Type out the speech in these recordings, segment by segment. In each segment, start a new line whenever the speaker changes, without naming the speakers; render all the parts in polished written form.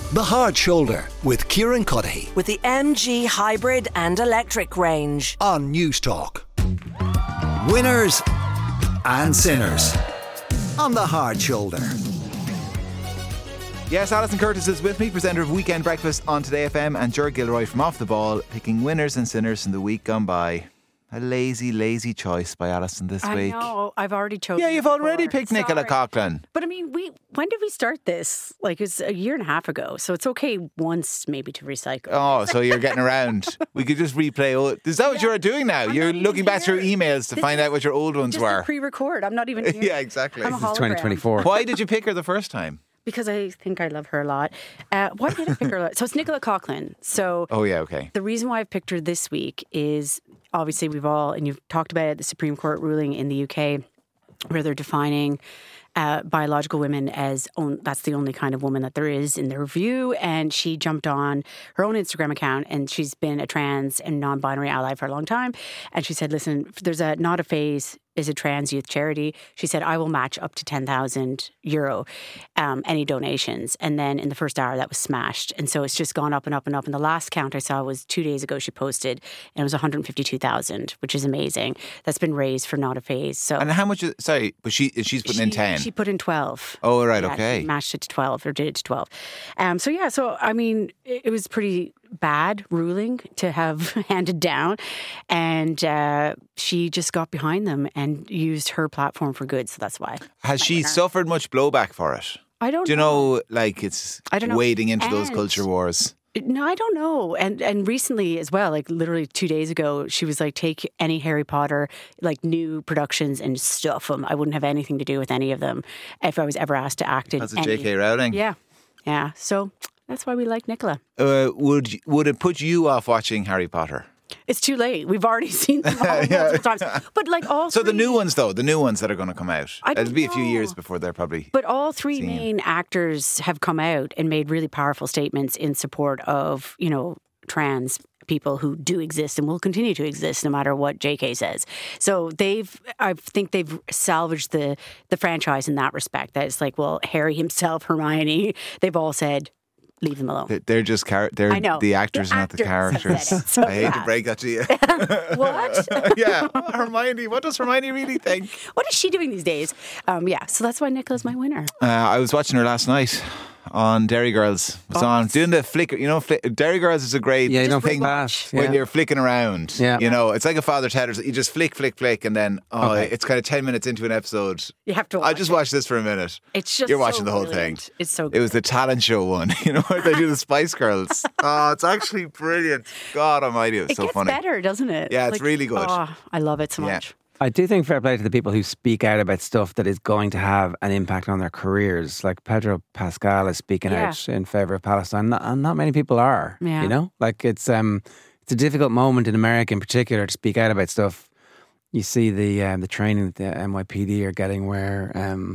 The Hard Shoulder with Kieran Cuddihy
With the MG hybrid and electric range.
on News Talk. Winners and sinners on The Hard Shoulder.
Yes, Alison Curtis is with me, presenter of Weekend Breakfast on Today FM, and Ger Gilroy from Off the Ball, picking winners and sinners from the week gone by. A lazy choice by Alison this week.
I know. I've already chosen.
Yeah, you've already picked Nicola
Sorry.
Coughlan.
But I mean, when did we start this? Like, it's a year and a half ago. So it's okay once maybe to recycle.
Oh, so you're getting around. We could just replay. Is that what you're doing now?
I'm
You're
not even
looking back through
here.
emails to find out what your old ones
Just
were.
a pre-record. I'm not even here.
Yeah, exactly.
I'm a
This is
hologram.
2024.
Why did you pick her the first time?
Because I think I love her a lot. Why did I pick her a lot? So it's Nicola Coughlan. So
Oh, yeah, okay.
the reason why I've picked her this week is obviously and you've talked about it, the Supreme Court ruling in the UK where they're defining biological women as that's the only kind of woman that there is in their view. And she jumped on her own Instagram account, and she's been a trans and non-binary ally for a long time. And she said, listen, there's Not a Phase is a trans youth charity. She said, I will match up to €10,000, any donations. And then in the first hour, that was smashed. And so it's just gone up and up and up. And the last count I saw was 2 days ago she posted, and it was 152,000, which is amazing. That's been raised for Not a Phase. So
And how much? Sorry, but she's putting in 10.
She put in 12.
Oh, right,
Yeah,
okay.
she matched it to 12 or did it to 12. So I mean, it was pretty bad ruling to have handed down, and she just got behind them and used her platform for good. So that's why.
Has she suffered much blowback for it?
I don't
Do you know, like, it's
I don't know.
wading into those
And-
culture wars?
No, I don't know. And recently as well, like literally 2 days ago, she was like, take any Harry Potter, like new productions and stuff them. I wouldn't have anything to do with any of them if I was ever asked to act in
That's a
any.
J.K. Rowling.
Yeah. Yeah. So that's why we like Nicola.
Would it put you off watching Harry Potter?
It's too late. We've already seen them all multiple times. But like all
So the
three-
new ones, though, the new ones that are going to come out,
I don't
it'll be a few
know.
years before they're probably...
But all three
Seen.
main actors have come out and made really powerful statements in support of, trans people who do exist and will continue to exist no matter what JK says. So I think they've salvaged the franchise in that respect. That it's like, well, Harry himself, Hermione, they've all said, leave them alone.
They're just they're
I know.
the actors,
The
not the
actors have
characters.
said it, so
I hate to
yeah.
break that to you.
What?
Yeah, Hermione. What does Hermione really think?
What is she doing these days? So that's why Nicola's my winner.
I was watching her last night on Derry Girls. It's on doing the flicker. Derry Girls is a great
Yeah, you don't
thing
flick past.
when
Yeah.
you're flicking around.
Yeah.
It's like a father tether. You just flick, and then it's kind of 10 minutes into an episode.
You have to
I just watched this for a minute.
It's just
You're watching
so
the whole
brilliant.
thing.
It's so good.
It was the talent show one, where they do the Spice Girls. Oh, it's actually brilliant. God almighty, it was
It
so
gets
funny.
better, doesn't it?
Yeah, it's really good.
Oh, I love it so
Yeah.
much.
I do think fair play to the people who speak out about stuff that is going to have an impact on their careers. Like Pedro Pascal is speaking
Yeah.
out in favour of Palestine, and not many people are.
Yeah.
Like it's a difficult moment in America in particular to speak out about stuff. You see the training that the NYPD are getting, where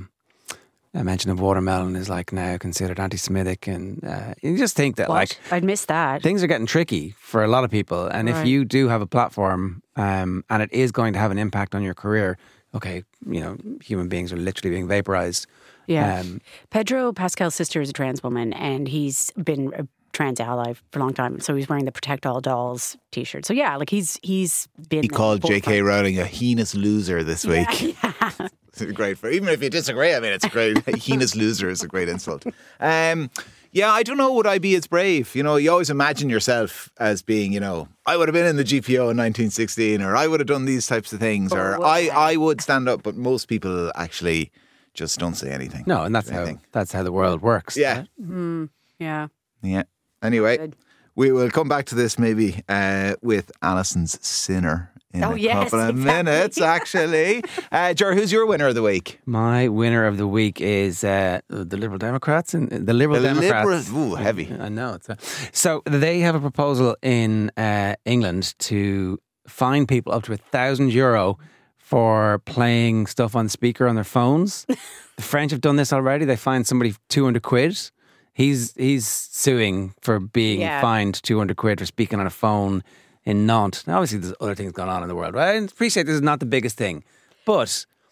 a mention of watermelon is like now considered anti-Semitic, and you just think that like
I'd miss that.
things are getting tricky for a lot of people, and if
Right.
you do have a platform and it is going to have an impact on your career, okay, human beings are literally being vaporized.
Yeah. Pedro Pascal's sister is a trans woman, and he's been a trans ally for a long time. So he's wearing the Protect All Dolls t-shirt. So yeah, like he's been.
He called J.K. Rowling a heinous loser this week.
Yeah.
It's great even if you disagree. I mean, it's a great heinous loser is a great insult. Yeah, I don't know. Would I be as brave? You always imagine yourself as being, I would have been in the GPO in 1916, or I would have done these types of things, or I would stand up. But most people actually just don't say anything.
No, and that's how the world works.
Yeah.
Yeah.
Yeah. Anyway,
Good.
we will come back to this maybe with Alison's Sinner in
Oh,
a
yes,
couple of
exactly.
minutes, actually. Ger, who's your winner of the week?
My winner of the week is the Liberal Democrats. And the Liberal Democrats.
Ooh, heavy.
I know. So they have a proposal in England to fine people up to €1,000 for playing stuff on speaker on their phones. The French have done this already. They fined somebody £200. He's suing for being fined £200 for speaking on a phone in Nantes. Now, obviously, there's other things going on in the world. Right? I appreciate this is not the biggest thing, but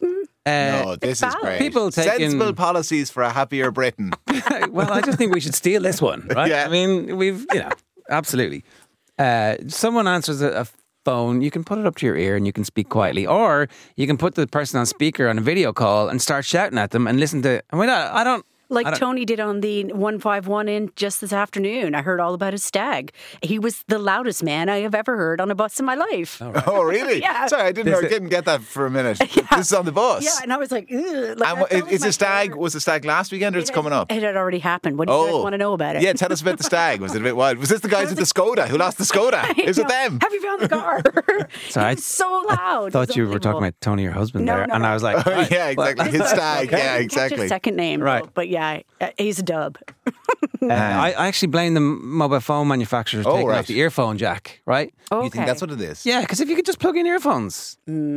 No, this is
valid.
great.
People taking-
sensible policies for a happier Britain.
Well, I just think we should steal this one, right?
Yeah.
I mean, absolutely. Someone answers a phone, you can put it up to your ear and you can speak quietly, or you can put the person on speaker on a video call and start shouting at them and listen to. I mean, I don't.
Like Tony did on the 151 in just this afternoon. I heard all about his stag. He was the loudest man I have ever heard on a bus in my life.
Oh, really?
Yeah.
Sorry, I didn't get that for a minute. This is on the bus.
Yeah, and I was like, ugh.
And
I felt like
is
my
the stag?
hair-
Was the stag last weekend or it's coming up?
It had already happened. What do you guys want to know about it?
Yeah, tell us about the stag. Was it a bit wild? Was this the guys with the Skoda who lost the Skoda? Is it them?
Have you found the car?
Sorry,
It's so loud.
I thought you were talking about Tony, your husband,
No,
there,
no,
and
no.
I was like,
Oh, yeah, exactly. His stag. Yeah,
I didn't catch
exactly.
his second name,
Right.
though, but yeah, he's a dub.
I actually blame the mobile phone manufacturers taking
right.
off the earphone jack, right?
Okay.
You think that's what it is?
Yeah, because if you could just plug in earphones,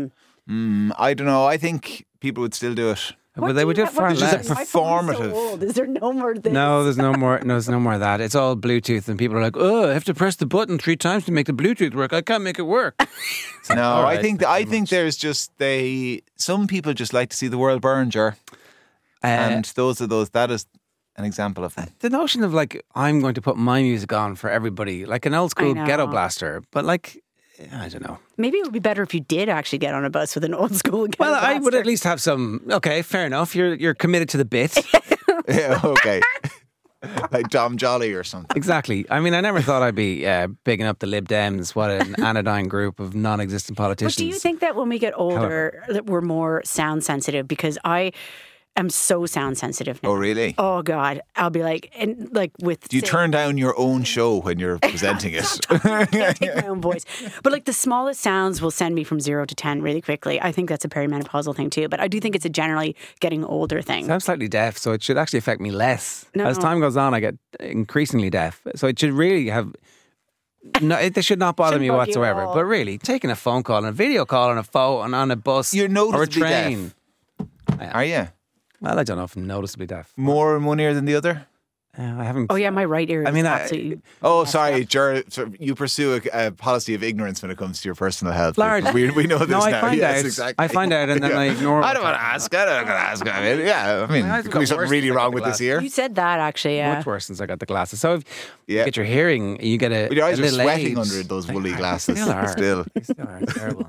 I don't know. I think people would still do it.
well, they would do it far
It's just a
less.
My phone is
performative.
so old. Is there no more of this?
No, there's no more. No, there's no more of that. It's all Bluetooth, and people are like, "Oh, I have to press the button 3 times to make the Bluetooth work. I can't make it work."
No,
all right,
I think there's just some people just like to see the world burn, Ger. And that is an example of that.
The notion of like, I'm going to put my music on for everybody, like an old school
know.
ghetto blaster, but like, I don't know.
Maybe it would be better if you did actually get on a bus with an old school guy.
Well, I would at least have some. Okay, fair enough. You're committed to the bit.
Yeah, okay. Like Dom Jolly or something.
Exactly. I mean, I never thought I'd be bigging up the Lib Dems. What an anodyne group of non-existent politicians.
But do you think that when we get older, that we're more sound sensitive? Because I am so sound sensitive now.
Oh, really?
Oh God, I'll be like, and like with.
Do you turn down your own show when you're presenting it?
I can't take my own voice, but like the smallest sounds will send me from 0 to 10 really quickly. I think that's a perimenopausal thing too, but I do think it's a generally getting older thing.
So I'm slightly deaf, so it should actually affect me less.
No.
As time goes on, I get increasingly deaf. So it should really have. No, it should not bother
Shouldn't
me
bug you
whatsoever.
at all.
But really, taking a phone call and a video call on a phone on a bus
You're
or a
noticeably
train.
Are you?
Well, I don't know if I'm noticeably deaf.
More in one ear than the other?
I haven't.
Oh yeah, my right ear.
I mean,
is absolutely.
Oh, sorry, Ger, so you pursue a policy of ignorance when it comes to your personal health.
Large.
We know this
No, I
now.
find
Yes,
out.
exactly.
I find out and then I ignore
I
it.
don't want to ask. I don't want to ask. I mean, yeah, I mean,
I've
could
got
be something
worse
really
since I got
wrong
the
with this
glasses.
ear.
You said that actually, yeah.
Much worse since I got the glasses. So if
Yeah.
you get your hearing, you get a.
But your eyes
a
are
little
sweating
age.
under those woolly glasses.
Still are.
Still.
They still are. It's terrible.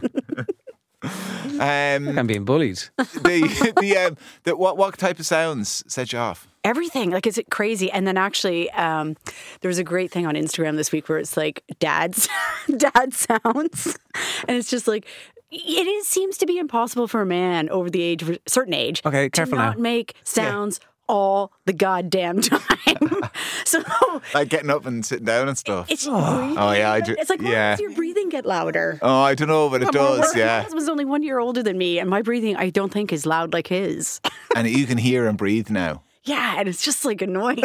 Um,
I'm being bullied.
what type of sounds set you off?
Everything, like, is it crazy? And then actually, there was a great thing on Instagram this week where it's like dad sounds, and it's just like seems to be impossible for a man over the age of a certain age.
Okay,
to
careful
not
now.
make sounds all the goddamn time. So
Like getting up and sitting down and stuff.
it's breathing.
Oh, yeah, I do-
It's like, why
yeah.
does your breathing get louder?
Oh, I don't know, but it does,
My
yeah.
husband's only 1 year older than me, and my breathing I don't think is loud like his.
And you can hear and breathe now.
Yeah, and it's just like annoying.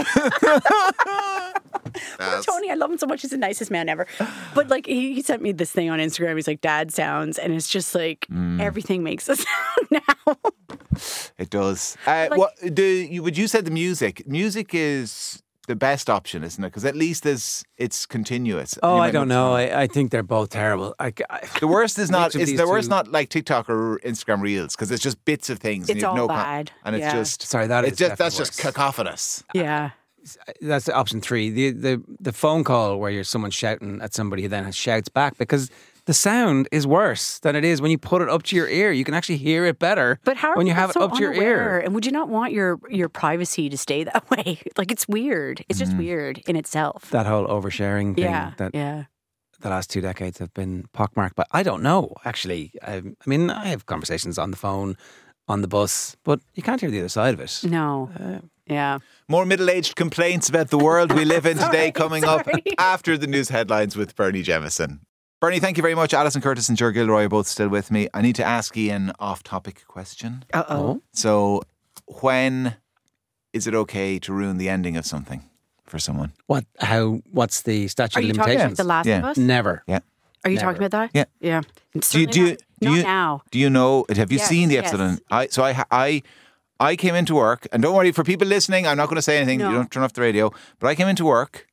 Poor Tony, I love him so much. He's the nicest man ever. But like he sent me this thing on Instagram. He's like, dad sounds. And it's just like everything makes a sound now.
It does.
Like-
Would you say the music is the best option, isn't it? Because at least it's continuous.
Oh,
You
I
might
don't
not-
know. I think they're both terrible.
The worst is not.
Which of
Is
these
the worst
two-
not like TikTok or Instagram Reels because it's just bits of things. And
It's
you have
all
no
bad.
and it's
Yeah.
just
Sorry, that
it's
is
just that's
definitely
just
worse.
cacophonous.
Yeah.
That's option 3. The phone call where you're someone shouting at somebody who then shouts back because the sound is worse than it is when you put it up to your ear. You can actually hear it better
But how are
when you
people
have it
so
up to your
unaware?
ear.
And would you not want your privacy to stay that way? Like it's weird. It's just weird in itself.
That whole oversharing thing
Yeah.
that
Yeah.
the last 2 decades have been pockmarked. But I don't know, actually. I mean, I have conversations on the phone, on the bus, but you can't hear the other side of it.
No. Yeah.
More middle-aged complaints about the world we live in today coming up
sorry.
after the news headlines with Bernie Jemison. Bernie, thank you very much. Alison Curtis and Ger Gilroy are both still with me. I need to ask you an off-topic question.
Uh-oh.
So, when is it okay to ruin the ending of something for someone?
What's the statute
Are
of
you talking about
limitations?
The Last
Yeah.
of Us?
Never.
Yeah.
Are you
Never.
talking about that?
Yeah.
Yeah.
Do you
Not now.
Do you know? Have you
Yes,
seen the
yes.
episode? I came into work, and don't worry for people listening. I'm not going to say anything.
No.
You don't turn off the radio. But I came into work,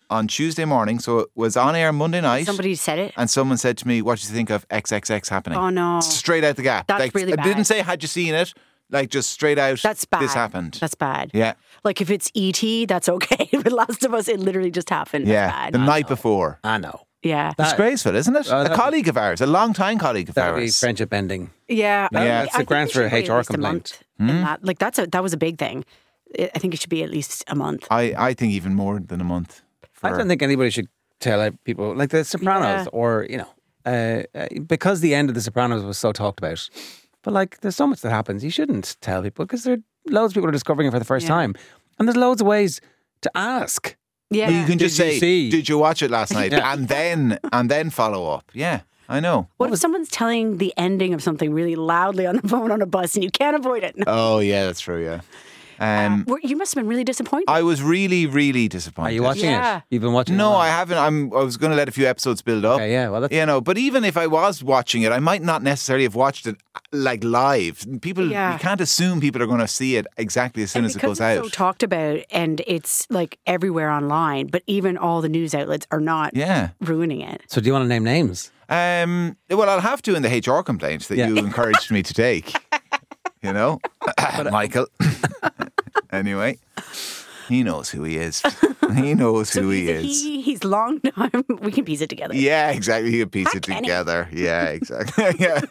on Tuesday morning, so it was on air Monday night.
Somebody said it.
And someone said to me, what do you think of XXX happening?
Oh, no.
Straight out the gap.
That's
like,
really
I didn't
bad.
say, had you seen it? Like, just straight out,
That's bad.
this happened.
That's bad.
Yeah.
Like if it's E.T., that's okay. With Last of Us, it literally just happened.
Yeah,
That's bad.
the night before.
I know.
Yeah.
Disgraceful, isn't it? A colleague of ours, a long-time colleague of
That would be
ours.
friendship ending.
Yeah.
Yeah.
It's the grounds for a HR complaint.
Like that was a big thing. I think it should be at least a month.
I think even more than a month.
I don't think anybody should tell people like The Sopranos or, because the end of The Sopranos was so talked about. But like, there's so much that happens. You shouldn't tell people because loads of people are discovering it for the first time. And there's loads of ways to ask.
Yeah.
Well, you can just
Did you
say,
see?
did you watch it last night?
Yeah.
And then follow up. Yeah, I know.
What if someone's telling the ending of something really loudly on the phone on a bus and you can't avoid it?
Oh, yeah, that's true, yeah.
You must have been really disappointed.
I was really, really disappointed.
Are you watching
Yeah.
it? You've been watching it?
No,
a lot.
I haven't. I was going to let a few episodes build up.
Okay, yeah, well, that's-
but even if I was watching it, I might not necessarily have watched it like live. People,
Yeah.
you can't assume people are going to see it exactly as soon
and
as it
because
goes
it's
out.
so talked about and it's like everywhere online, but even all the news outlets are not
Yeah.
ruining it.
So do you want to name names?
Well, I'll have to in the HR complaint that
Yeah.
you encouraged me to take. Michael. Anyway, he knows who he is. He knows who he is.
He's long time. We can piece it together.
Yeah, exactly. You piece it
Kenny.
together. Yeah, exactly.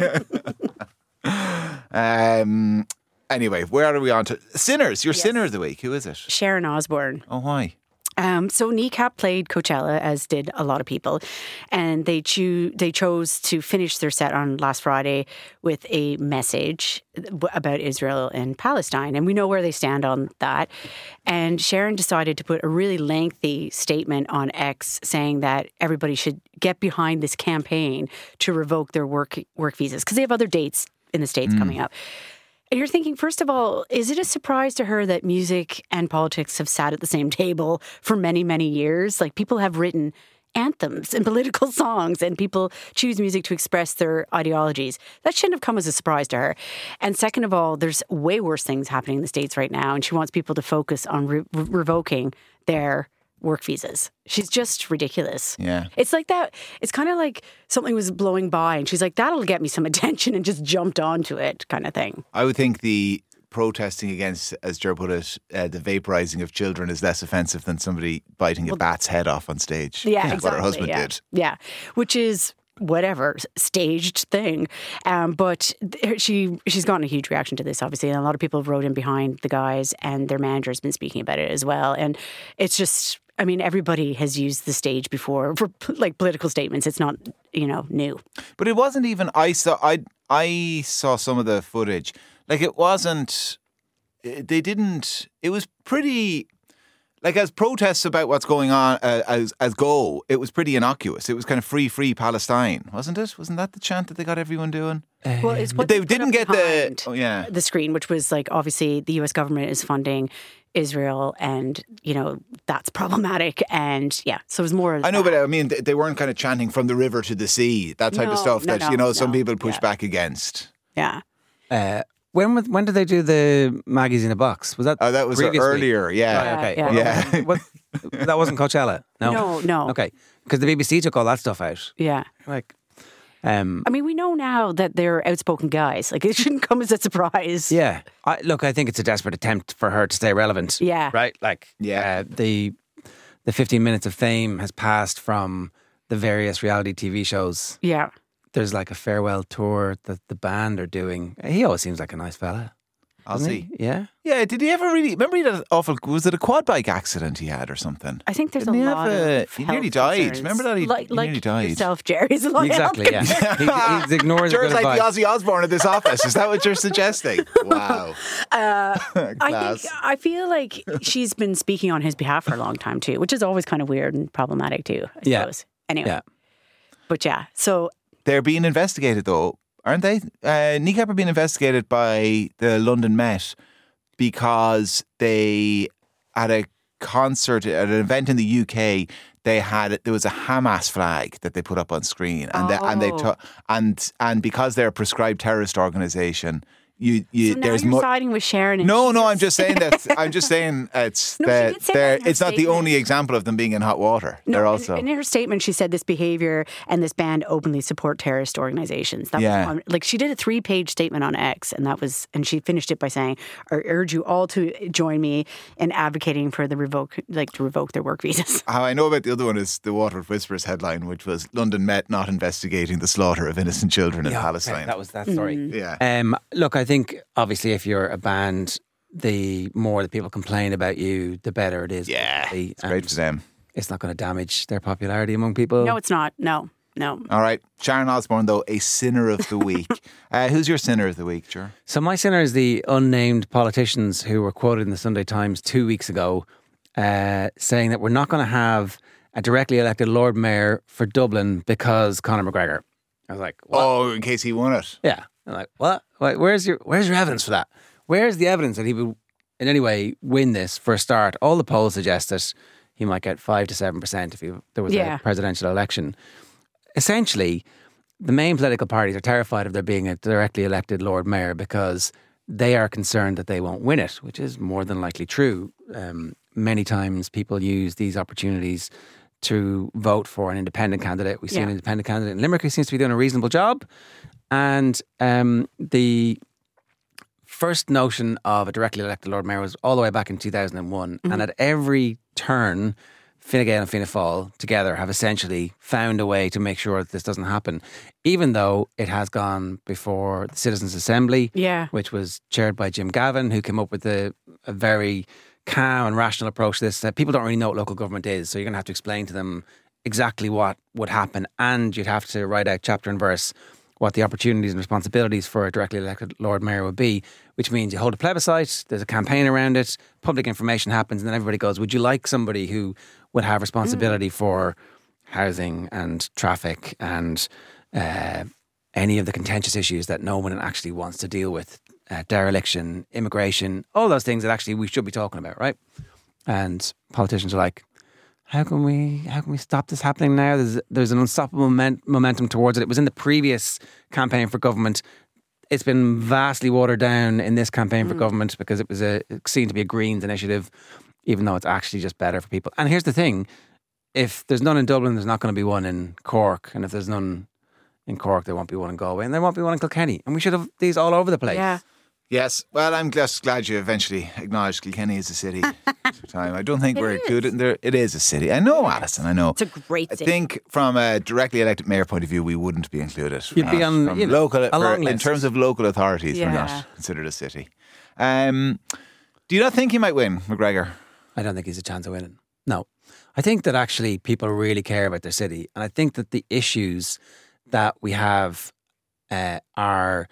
yeah. Anyway, where are we on to? Sinners. Your sinner of the week. Who is it?
Sharon Osbourne.
Oh, why?
So Kneecap played Coachella, as did a lot of people, and they chose to finish their set on last Friday with a message about Israel and Palestine, and we know where they stand on that. And Sharon decided to put a really lengthy statement on X saying that everybody should get behind this campaign to revoke their work visas because they have other dates in the States coming up. And you're thinking, first of all, is it a surprise to her that music and politics have sat at the same table for many, many years? Like, people have written anthems and political songs, and people choose music to express their ideologies. That shouldn't have come as a surprise to her. And second of all, there's way worse things happening in the States right now, and she wants people to focus on revoking their work visas. She's just ridiculous.
Yeah.
It's like that. It's kind of like something was blowing by and she's like, that'll get me some attention, and just jumped onto it kind of thing.
I would think the protesting against, as Ger put it, the vaporizing of children is less offensive than somebody biting a bat's head off on stage.
Yeah,
That's
exactly.
what her husband
yeah.
did.
Yeah, which is whatever, staged thing. But she's gotten a huge reaction to this, obviously, and a lot of people have wrote in behind the guys, and their manager's been speaking about it as well. And it's just, I mean, everybody has used the stage before for like political statements. It's not, new.
But it wasn't even. I saw some of the footage. Like, it wasn't. They didn't. It was pretty. Like, as protests about what's going on as go, it was pretty innocuous. It was kind of free Palestine, wasn't it? Wasn't that the chant that they got everyone doing?
Well, it's what
But they
put
didn't
up
get
behind
the
screen, which was like, obviously the US government is funding Israel, and that's problematic. And yeah, so it was more.
I know, but I mean, they weren't kind of chanting from the river to the sea, that type of stuff that some people push back against.
Yeah.
When did they do the Maggie's in a Box? Was that?
Oh, that was
previous week?
earlier. Yeah.
Right, okay.
Yeah.
Yeah.
That wasn't Coachella.
No.
Okay, because the BBC took all that stuff out.
Yeah.
Like,
I mean, we know now that they're outspoken guys. Like, it shouldn't come as a surprise.
yeah. I think it's a desperate attempt for her to stay relevant.
Yeah.
Right. Like,
Yeah.
The 15 minutes of fame has passed from the various reality TV shows.
Yeah.
There's like a farewell tour that the band are doing. He always seems like a nice fella. doesn't
Ozzy.
he? Yeah.
Yeah, did he ever really... Remember he had an awful... Was it a quad bike accident he had or something?
I think there's
Didn't he
a
have
lot of
he nearly
health
died.
concerns.
Remember that? He nearly died.
Yourself, Jerry. There's a lot of
Exactly,
health
yeah. He's ignored the
Jer's
good
like the
advice.
Ozzy Osbourne of this office. Is that what you're suggesting? Wow.
I feel like she's been speaking on his behalf for a long time too, which is always kind of weird and problematic too, I
Yeah.
suppose. Anyway.
Yeah.
But yeah, so
They're being investigated though, aren't they? Kneecap are being investigated by the London Met because they had a concert at an event in the UK. There was a Hamas flag that they put up on screen, and and because they're a prescribed terrorist organisation, you
So now
there's
you're
more.
siding with Sharon. And
No,
she's-
I'm just saying that. I'm just saying it's
No, she
that
did say that in her
it's not the
statement.
only example of them being in hot water.
No,
They're
in-
also
in her statement, she said this behavior and this band openly support terrorist organizations. That
Yeah.
was like she did a 3-page statement on X, and she finished it by saying, "I urge you all to join me in advocating for to revoke their work visas."
How I know about the other one is the Waterford Whispers headline, which was London Met not investigating the slaughter of innocent children in Palestine.
That was that story.
Yeah.
Look, I think obviously if you're a band, the more that people complain about you, the better it is.
Yeah,
politically,
it's great
and
for them.
It's not going to damage their popularity among people.
No, it's not. No.
All right. Sharon Osbourne, though, a sinner of the week. Who's your sinner of the week, Ger?
So my sinner is the unnamed politicians who were quoted in the Sunday Times 2 weeks ago saying that we're not going to have a directly elected Lord Mayor for Dublin because Conor McGregor. I was like, what?
Oh, in case he won it.
Yeah. I'm like, what? Wait, where's your evidence for that? Where's the evidence that he would in any way win this for a start? All the polls suggest that he might get 5 to 7% if there was a presidential election. Essentially, the main political parties are terrified of there being a directly elected Lord Mayor because they are concerned that they won't win it, which is more than likely true. Many times people use these opportunities to vote for an independent candidate. We see an independent candidate in Limerick who seems to be doing a reasonable job. And the first notion of a directly elected Lord Mayor was all the way back in 2001. And at every turn, Fine Gael and Fianna Fáil together have essentially found a way to make sure that this doesn't happen, even though it has gone before the Citizens' Assembly, which was chaired by Jim Gavin, who came up with a very calm and rational approach to this. People don't really know what local government is, so you're going to have to explain to them exactly what would happen, and you'd have to write out chapter and verse what the opportunities and responsibilities for a directly elected Lord Mayor would be, which means you hold a plebiscite, there's a campaign around it, public information happens, and then everybody goes, would you like somebody who would have responsibility for housing and traffic and any of the contentious issues that no one actually wants to deal with, dereliction, immigration, all those things that actually we should be talking about, right? And politicians are like, how can we stop this happening now? There's an unstoppable momentum towards it. It was in the previous campaign for government. It's been vastly watered down in this campaign for government because it was seen to be a Greens initiative, even though it's actually just better for people. And here's the thing. If there's none in Dublin, there's not going to be one in Cork. And if there's none in Cork, there won't be one in Galway. And there won't be one in Kilkenny. And we should have these all over the place.
Yeah.
Yes. Well, I'm just glad you eventually acknowledged Kilkenny is a city. I don't think we're included in there. It is a city. I know, Alison, I know.
It's a great city.
I think from a directly elected mayor point of view, we wouldn't be included.
You'd be on
from local,
a long
in
list.
terms of local authorities, we're not considered a city. Do you not think he might win, McGregor?
I don't think he's a chance of winning. No. I think that actually people really care about their city. And I think that the issues that we have are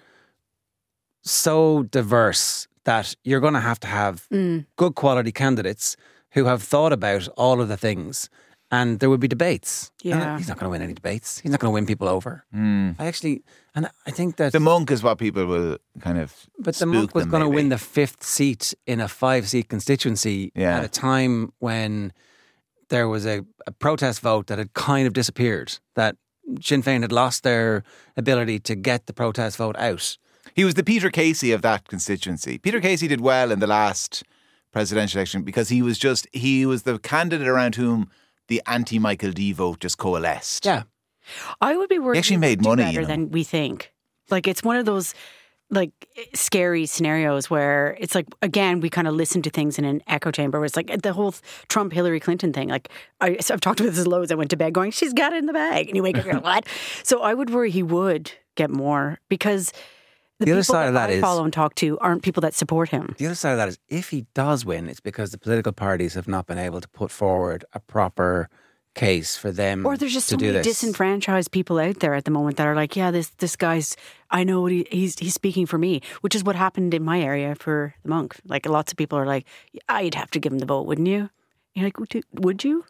so diverse that you're going to have good quality candidates who have thought about all of the things, and there would be debates.
Yeah.
And he's not going to win any debates. He's not going to win people over. I think that
The Monk is what people will kind of
But the
spook
Monk was
them,
going to
maybe.
win the 5th seat in a 5-seat constituency at a time when there was a protest vote that had kind of disappeared, that Sinn Féin had lost their ability to get the protest vote out.
He was the Peter Casey of that constituency. Peter Casey did well in the last presidential election because he was the candidate around whom the anti-Michael D vote just coalesced.
Yeah.
I would be worried.
He actually made
do
money,
better
you know.
than we think. Like it's one of those like scary scenarios where it's like again we kind of listen to things in an echo chamber. Where it's like the whole Trump Hillary Clinton thing. Like I've talked about this loads. I went to bed going, she's got it in the bag, and you wake up going, what? So I would worry he would get more because the
other
people
side of that
I
is-
follow and talk to aren't people that support him.
The other side of that is if he does win, it's because the political parties have not been able to put forward a proper case for them
Or there's just
to
so
do
many
this.
disenfranchised people out there at the moment that are like, yeah, this guy's, I know what he's speaking for me, which is what happened in my area for the Monk. Like lots of people are like, I'd have to give him the vote, wouldn't you? You're like, would you?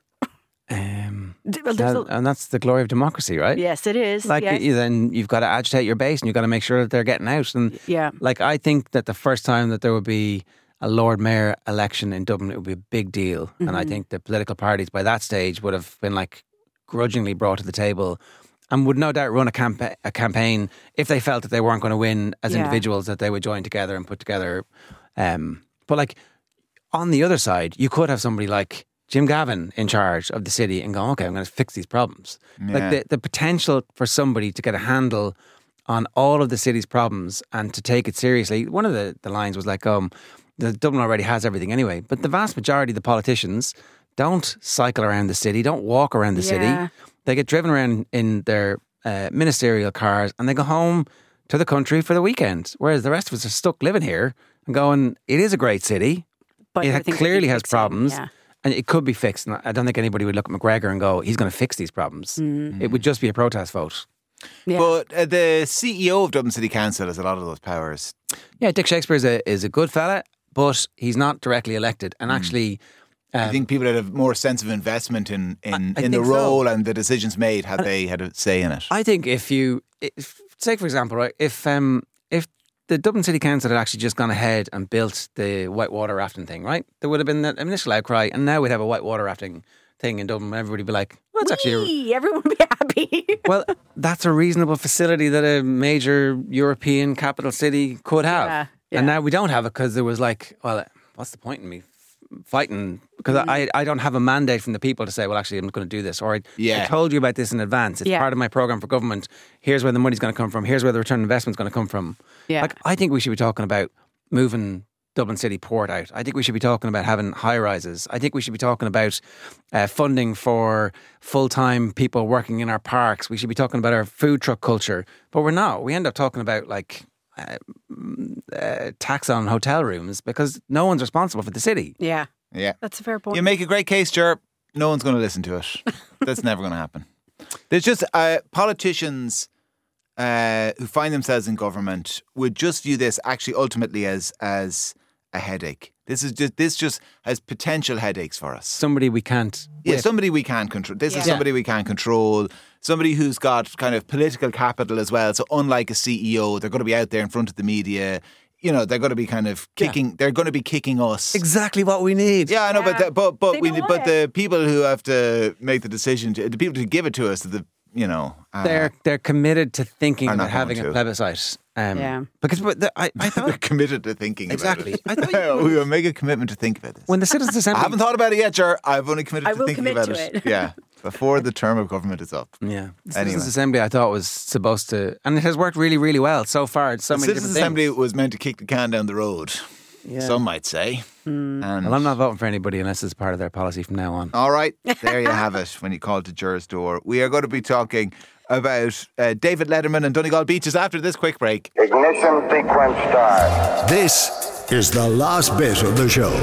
And that's the glory of democracy, right?
Yes, it is.
Like
yes.
then you've got to agitate your base and you've got to make sure that they're getting out. And
Yeah.
like I think that the first time that there would be a Lord Mayor election in Dublin, it would be a big deal. And I think the political parties by that stage would have been like grudgingly brought to the table and would no doubt run a campaign if they felt that they weren't going to win as individuals, that they would join together and put together. But like on the other side, you could have somebody like Jim Gavin in charge of the city and go, okay, I'm going to fix these problems.
Yeah.
Like the potential for somebody to get a handle on all of the city's problems and to take it seriously. One of the lines was like, the Dublin already has everything anyway. But the vast majority of the politicians don't cycle around the city, don't walk around the city. They get driven around in their ministerial cars and they go home to the country for the weekend. Whereas the rest of us are stuck living here and going, it is a great city.
But
It clearly has problems.
Yeah.
And it could be fixed. And I don't think anybody would look at McGregor and go, he's going to fix these problems. It would just be a protest vote.
Yeah.
But the CEO of Dublin City Council has a lot of those powers.
Yeah, Dick Shakespeare is a good fella, but he's not directly elected. And actually...
I think people would have more sense of investment in
I
the
think
role
so.
and the decisions made had they had a say in it.
I think if say for example, right, if the Dublin City Council had actually just gone ahead and built the whitewater rafting thing, right, there would have been that initial outcry, and now we'd have a whitewater rafting thing in Dublin, and everybody would be like, well, that's actually
everyone would be happy.
well, that's a reasonable facility that a major European capital city could have.
Yeah.
And now we don't have it because there was like, well, what's the point in me fighting? Because I don't have a mandate from the people to say, well, actually, I'm going to do this. Or I told you about this in advance. It's part of my programme for government. Here's where the money's going to come from. Here's where the return on investment's going to come from.
Yeah.
Like, I think we should be talking about moving Dublin City Port out. I think we should be talking about having high rises. I think we should be talking about funding for full-time people working in our parks. We should be talking about our food truck culture. But we're not. We end up talking about like tax on hotel rooms because no one's responsible for the city.
Yeah.
Yeah.
That's a fair point.
You make a great case, Ger. No one's going to listen to it. That's never going to happen. There's just politicians who find themselves in government would just view this actually ultimately as a headache. This just has potential headaches for us.
Somebody we can't...
Yeah, somebody we can't control. This is somebody we can't control. Somebody who's got kind of political capital as well. So unlike a CEO, they're going to be out there in front of the media. You know, they're going to be kind of kicking. They're going to be kicking us.
Exactly what we need.
Yeah, I know,
Yeah.
but
They
we
don't
but
want
the people who have to make the decision, the people to give it to us,
They're committed to thinking
Are not
about having
going
a
to.
plebiscite.
Yeah.
Because I
they're
thought
committed to thinking
Exactly.
about it.
I thought
We will make a commitment to think about this.
when the Citizens
I
Assembly...
haven't thought about it yet, Ger. I've only committed
I
to
will
thinking
commit
about
to
it.
it.
Yeah, before the term of government is up.
Yeah. The
Anyway.
Citizens Assembly I thought was supposed to... And it has worked really, really well so far. It's so
The
many
Citizens
different
Assembly
things.
was meant to kick the can down the road.
Yeah.
Some might say. And
Well, I'm not voting for anybody unless it's part of their policy from now on.
all right, there you have it. When you called to Ger's door, we are going to be talking about David Letterman and Donegal Beaches after this quick break.
Ignition sequence start.
This is the last bit of the show.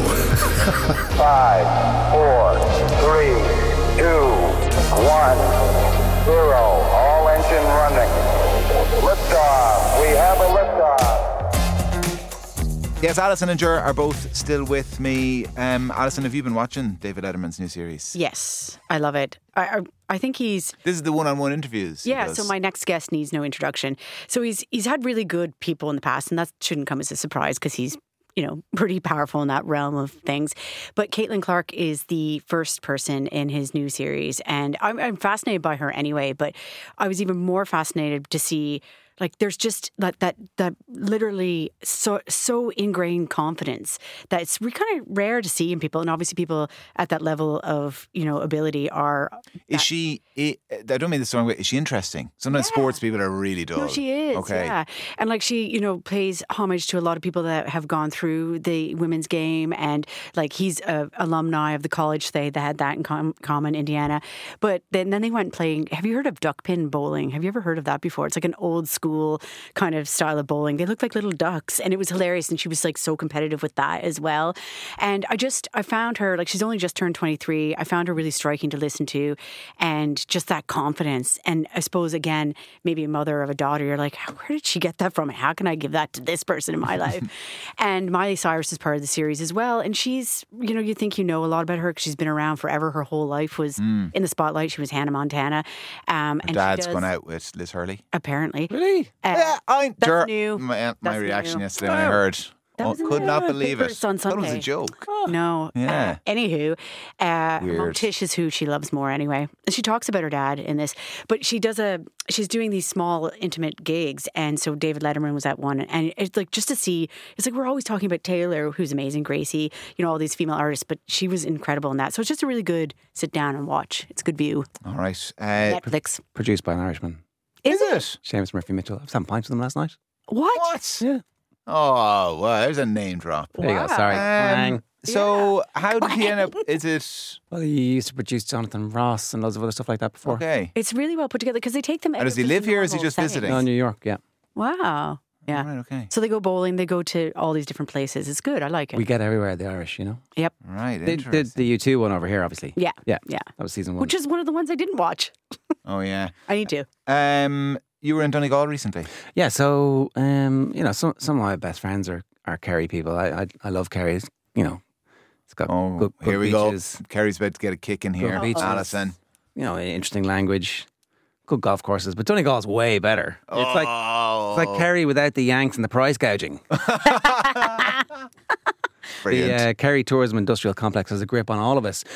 5, 4, 3, 2, 1, 0. All engine running. Liftoff. We have a liftoff.
Yes, Alison and Ger are both still with me. Alison, have you been watching David Letterman's new series?
Yes, I love it. I think he's...
This is the one-on-one interviews. he
Yeah,
does.
so my next guest needs no introduction. So he's had really good people in the past, and that shouldn't come as a surprise because he's, pretty powerful in that realm of things. But Caitlin Clark is the first person in his new series, and I'm fascinated by her anyway, but I was even more fascinated to see... Like there's just that literally so ingrained confidence that it's kind of rare to see in people, and obviously people at that level of ability are.
Is she? I don't mean this the wrong way. Is she interesting? Sometimes sports people are really dull.
No, she is.
Okay.
Yeah, and like she, pays homage to a lot of people that have gone through the women's game, and like he's a alumni of the college. They had that in common, Indiana. But then they went playing. Have you heard of duckpin bowling? Have you ever heard of that before? It's like an old school kind of style of bowling. They look like little ducks, and it was hilarious. And she was like so competitive with that as well. And I found her, like, she's only just turned 23. I found her really striking to listen to, and just that confidence. And I suppose again, maybe a mother of a daughter, you're like, where did she get that from? How can I give that to this person in my life? And Miley Cyrus is part of the series as well. And she's, you think a lot about her because she's been around forever. Her whole life was in the spotlight. She was Hannah Montana. And
Dad's
she does,
gone out with Liz Hurley.
apparently.
Really?
Yeah,
That's
Ger,
new.
My
That's
reaction
new.
yesterday when I heard Could not believe it.
On
Thought it was
Sunday.
a joke.
No.
Yeah.
Anywho,
Weird.
Tish is who she loves more anyway. And she talks about her dad in this. But she's doing these small, intimate gigs. And so David Letterman was at one. And it's like, just to see, it's like we're always talking about Taylor, who's amazing, Gracie, all these female artists. But she was incredible in that. So it's just a really good sit down and watch. It's a good view.
All right.
Netflix.
Produced by an Irishman.
Is it?
Seamus Murphy Mitchell. I was having pints with him last night.
What?
Yeah.
Oh, well, there's a name drop.
There you go. Sorry. Bang.
So how did he end up? Is it
Well, he used to produce Jonathan Ross and loads of other stuff like that before.
okay?
It's really well put together because they take them out
And does
of
he
just
live here or is he
normal
just
settings.
visiting?
No, New York, yeah.
Wow. Yeah.
Right. Okay.
So they go bowling, they go to all these different places. It's good. I like it.
We get everywhere, the Irish,
Yep.
Right.
They did
Interesting.
the U2 one over here, obviously.
Yeah.
Yeah.
Yeah.
That was season 1.
Which is one of the ones I didn't watch.
Oh yeah.
I need to.
You were in Donegal recently.
Yeah, so, some of my best friends are Kerry people. I love Kerry. It's got
Oh,
good
here we
beaches,
go. Kerry's about to get a kick in here.
Good beaches.
Alison.
Interesting language, good golf courses. But Donegal's way better. It's like Kerry without the Yanks and the price gouging.
Brilliant.
The Kerry Tourism Industrial Complex has a grip on all of us.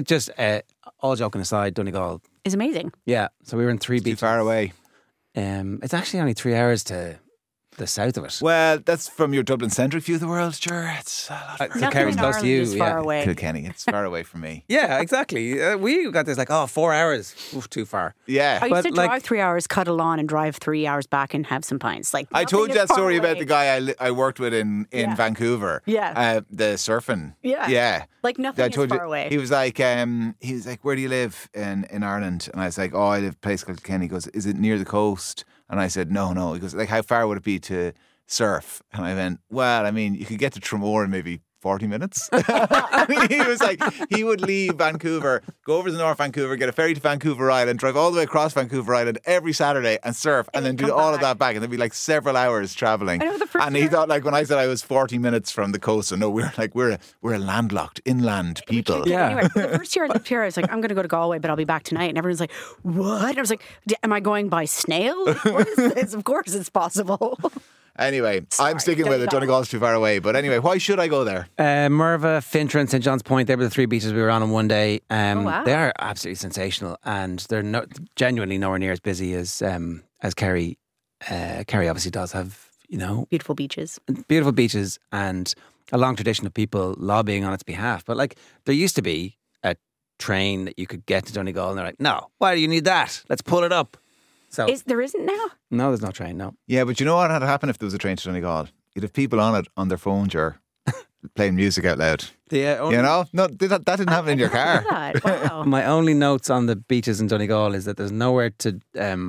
All joking aside, Donegal.
It's amazing.
Yeah, so we were in 3
Too
beaches.
far away.
It's actually only 3 hours to the south of it.
Well, that's from your Dublin-centric view of the world, sure. It's a lot
So
Nothing
Kerry's
in
close to
Ireland
you.
is far away.
Kilkenny. It's far away from me.
Yeah, exactly. We got this 4 hours. Oof, too far.
Yeah.
I used to
But, like-
drive 3 hours, cut a lawn, and drive 3 hours back and have some pints. Like
I told you
nothing is
that
far
story about
away.
the guy I worked with in
Yeah.
Vancouver.
Yeah.
The surfing.
Yeah.
Yeah.
Like nothing
I
is
told
far
you,
away.
He was like, where do you live in Ireland? And I was like, oh, I live in a place called Kilkenny. He goes, is it near the coast? And I said, no. He goes, like, how far would it be to surf? And I went, well, I mean, you could get to Tramore in maybe 40 minutes. I mean, he was like, he would leave Vancouver, go over to North Vancouver, get a ferry to Vancouver Island, drive all the way across Vancouver Island every Saturday and surf, and then do
come
all of
back.
that back. And there'd be like several hours traveling.
I know, the first
And he
year-
thought, like, when I said I was 40 minutes from the coast, so no, we're a landlocked inland people.
Yeah. Anyway, the first year I lived here, I was like, I'm going to go to Galway, but I'll be back tonight. And everyone's like, what? I was like, am I going by snail? What is this? Of course it's possible.
Anyway,
Sorry,
I'm sticking with it.
Donegal.
Donegal's too far away. But anyway, why should I go there?
Merva, Fintra and St John's Point, they were the 3 beaches we were on one day.
wow.
They are absolutely sensational and they're genuinely nowhere near as busy as Kerry. Kerry obviously does have,
Beautiful beaches.
beautiful beaches and a long tradition of people lobbying on its behalf. But there used to be a train that you could get to Donegal and they're like, no, why do you need that? Let's pull it up. So
There isn't now?
no, there's no train, no.
Yeah, but you know what had happened if there was a train to Donegal? You'd have people on it on their phones or playing music out loud.
Yeah,
You know? No, that didn't happen in your car.
God, wow.
My only notes on the beaches in Donegal is that there's nowhere to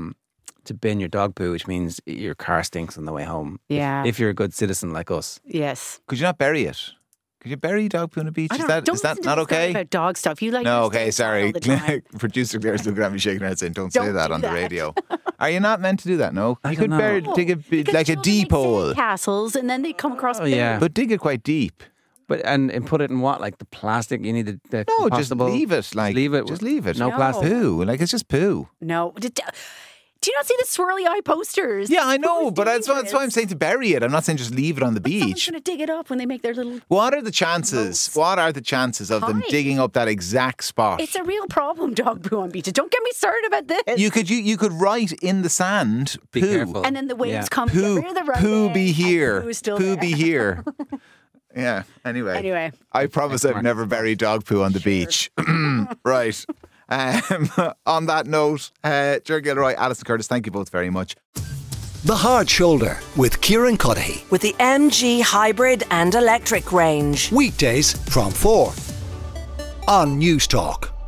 bin your dog poo, which means your car stinks on the way home.
Yeah.
If you're a good citizen like us.
Yes.
Could you not bury it? Could you bury dog poo on a beach?
I
Is
don't,
that
don't
is that
listen to
not
this stuff
okay?
about dog stuff. You like
No,
your
okay,
stuff
sorry.
all the time.
Producer Claire's looking at me shaking her head saying, don't say
Don't
that
do
on the
that.
radio. Are you not meant to do that? No?
I
You
don't
could
know.
bury, dig
Because
like a
children
deep
make
hole.
castles, and then they come across.
yeah.
But dig it quite deep.
But and put it in what? Like the plastic? You need the
No, just
compostable?
leave it. Like,
leave it.
Just leave it.
No,
No.
plastic.
Poo. Like, it's just poo.
No. Do you not see the swirly eye posters?
Yeah, I know,
Who's
but that's why I'm
dangerous?
saying to bury it. I'm not saying just leave it on the
Someone's
beach.
going to dig it up when they make their little.
What are the chances? What are the chances of them
Hi.
digging up that exact spot?
It's a real problem, dog poo on beaches. Don't get me started about this.
You could write in the sand
Be
poo.
careful.
and then the waves
Yeah.
come.
Poo,
Get rid of the rubbish,
poo be
and
here.
Poo is still
Poo
there.
be here. Yeah. Anyway. I promise I've never buried dog poo on the beach. Right. On that note, Ger Gilroy, Alison Curtis, thank you both very much.
The Hard Shoulder with Kieran Cuddihy.
With the MG hybrid and electric range.
Weekdays from 4 on News Talk.